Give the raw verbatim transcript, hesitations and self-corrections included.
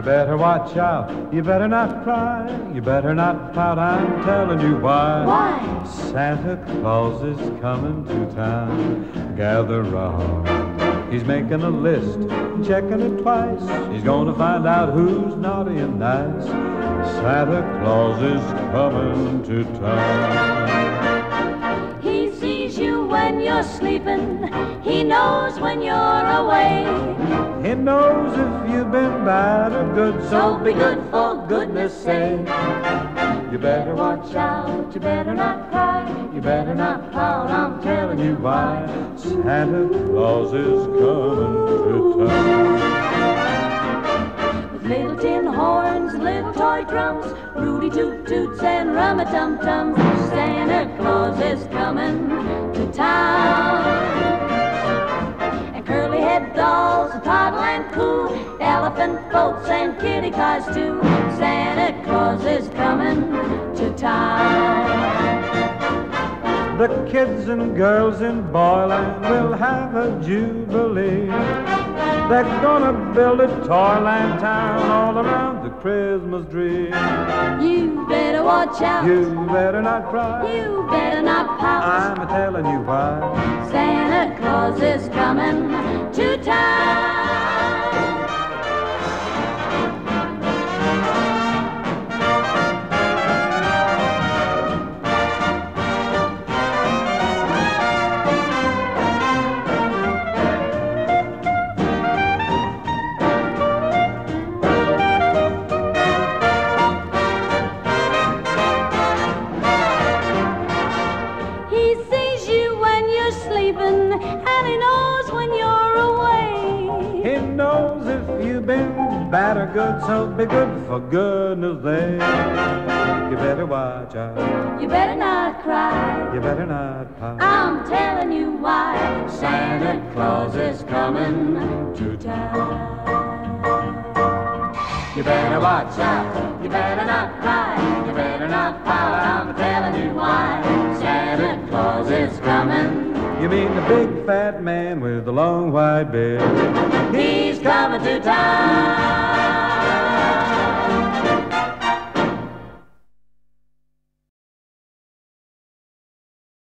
better watch out, you better not cry, you better not pout, I'm telling you why. Why? Santa Claus is coming to town. Gather round, he's making a list, checking it twice. He's gonna find out who's naughty and nice. Santa Claus is coming to town. He sees you when you're sleeping, he knows when you're away. He knows if you've been bad or good, So be good for goodness sake. you better watch out, You better not cry, you better not pout, I'm telling you why. Santa Claus is coming to town. with little tin horns, little toy drums, Rudy Toot Toots and Rum-a-Tum-Tums. Santa Claus is coming to town. And curly-head dolls, and toddle and coo, elephant boats and kitty cars too. Santa Claus is coming to town. The kids and girls in Boyland will have a jubilee. They're gonna build a toyland town all around the Christmas tree. You better watch out. You better not cry, You better not pout. I'm a-telling you why. Santa Claus is coming to town. He sees you when you're sleeping, and he knows when you're away. He knows if you've been bad or good, so be good for goodness sake. You better watch out, You better not cry, you better not pout. I'm telling you why. Santa Claus is coming to town. You better watch out, you better not cry, you better not pout, I'm telling you why. Santa Claus is coming. You mean the big fat man with the long white beard? He's coming to town.